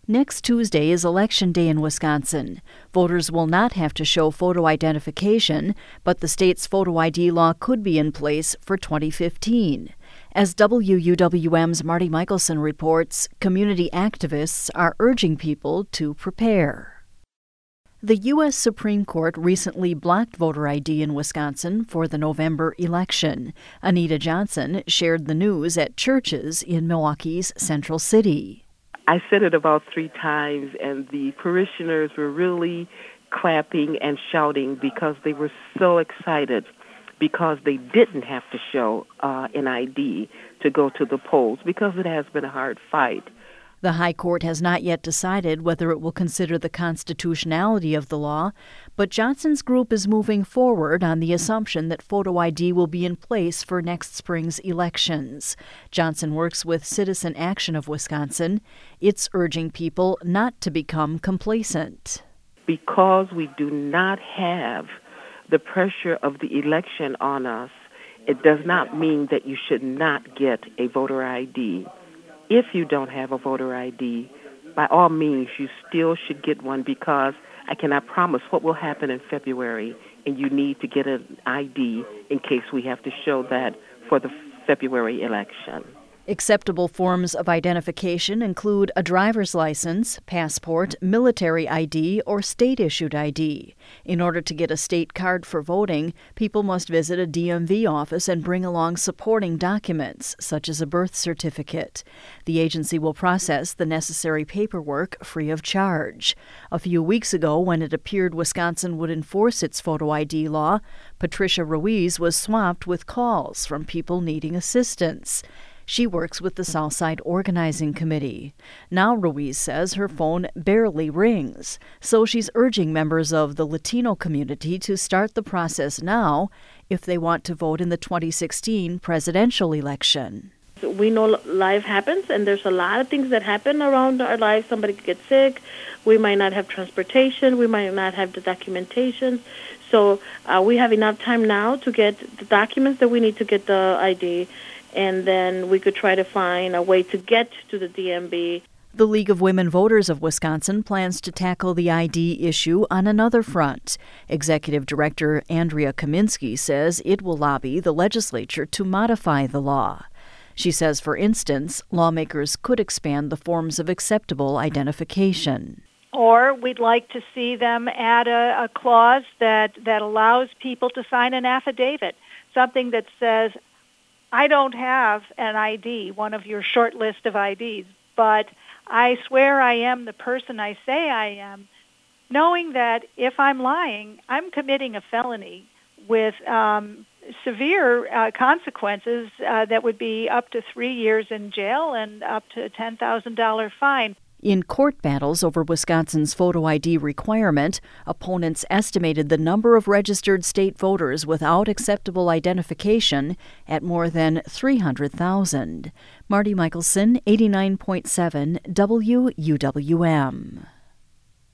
Next Tuesday is Election Day in Wisconsin. Voters will not have to show photo identification, but the state's photo ID law could be in place for 2015. As WUWM's Marty Michelson reports, community activists are urging people to prepare. The U.S. Supreme Court recently blocked voter ID in Wisconsin for the November election. Anita Johnson shared the news at churches in Milwaukee's Central City. I said it about 3 times, and the parishioners were really clapping and shouting because they were so excited because they didn't have to show an ID to go to the polls because it has been a hard fight. The High Court has not yet decided whether it will consider the constitutionality of the law, but Johnson's group is moving forward on the assumption that photo ID will be in place for next spring's elections. Johnson works with Citizen Action of Wisconsin. It's urging people not to become complacent. Because we do not have the pressure of the election on us, it does not mean that you should not get a voter ID. If you don't have a voter ID, by all means, you still should get one because I cannot promise what will happen in February, and you need to get an ID in case we have to show that for the February election. Acceptable forms of identification include a driver's license, passport, military ID, or state-issued ID. In order to get a state card for voting, people must visit a DMV office and bring along supporting documents, such as a birth certificate. The agency will process the necessary paperwork free of charge. A few weeks ago, when it appeared Wisconsin would enforce its photo ID law, Patricia Ruiz was swamped with calls from people needing assistance. She works with the Southside Organizing Committee. Now Ruiz says her phone barely rings, so she's urging members of the Latino community to start the process now if they want to vote in the 2016 presidential election. We know life happens, and there's a lot of things that happen around our lives. Somebody could get sick. We might not have transportation. We might not have the documentation. So we have enough time now to get the documents that we need to get the ID, and then we could try to find a way to get to the DMV. The League of Women Voters of Wisconsin plans to tackle the ID issue on another front. Executive Director Andrea Kaminsky says it will lobby the legislature to modify the law. She says, for instance, lawmakers could expand the forms of acceptable identification. Or we'd like to see them add a clause that allows people to sign an affidavit, something that says, I don't have an ID, one of your short list of IDs, but I swear I am the person I say I am, knowing that if I'm lying, I'm committing a felony with severe consequences that would be up to 3 years in jail and up to a $10,000 fine. In court battles over Wisconsin's photo ID requirement, opponents estimated the number of registered state voters without acceptable identification at more than 300,000. Marty Michelson, 89.7 WUWM.